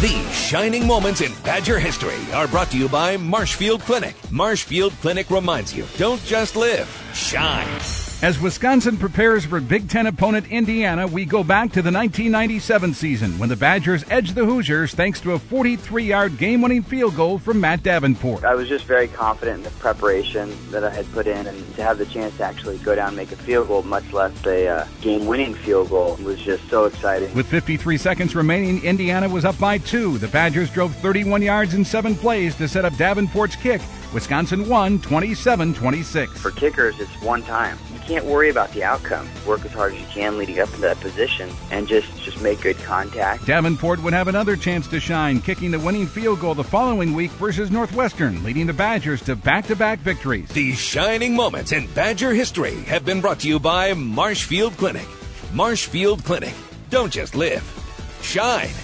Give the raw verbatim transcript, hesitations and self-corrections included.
These shining moments in Badger history are brought to you by Marshfield Clinic. Marshfield Clinic reminds you, don't just live, shine. As Wisconsin prepares for Big Ten opponent Indiana, we go back to the nineteen ninety-seven season when the Badgers edged the Hoosiers thanks to a forty-three-yard game-winning field goal from Matt Davenport. I was just very confident in the preparation that I had put in, and to have the chance to actually go down and make a field goal, much less a uh, game-winning field goal, was just so exciting. With fifty-three seconds remaining, Indiana was up by two. The Badgers drove thirty-one yards in seven plays to set up Davenport's kick. Wisconsin won twenty-seven twenty-six. For kickers, it's one time. You can't worry about the outcome. Work as hard as you can leading up to that position and just, just make good contact. Davenport would have another chance to shine, kicking the winning field goal the following week versus Northwestern, leading the Badgers to back-to-back victories. These shining moments in Badger history have been brought to you by Marshfield Clinic. Marshfield Clinic. Don't just live, shine.